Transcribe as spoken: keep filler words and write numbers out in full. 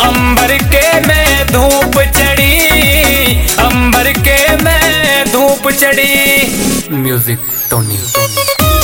अंबर के में धूप चढ़ी, अंबर के में धूप चढ़ी। म्यूजिक टोनी।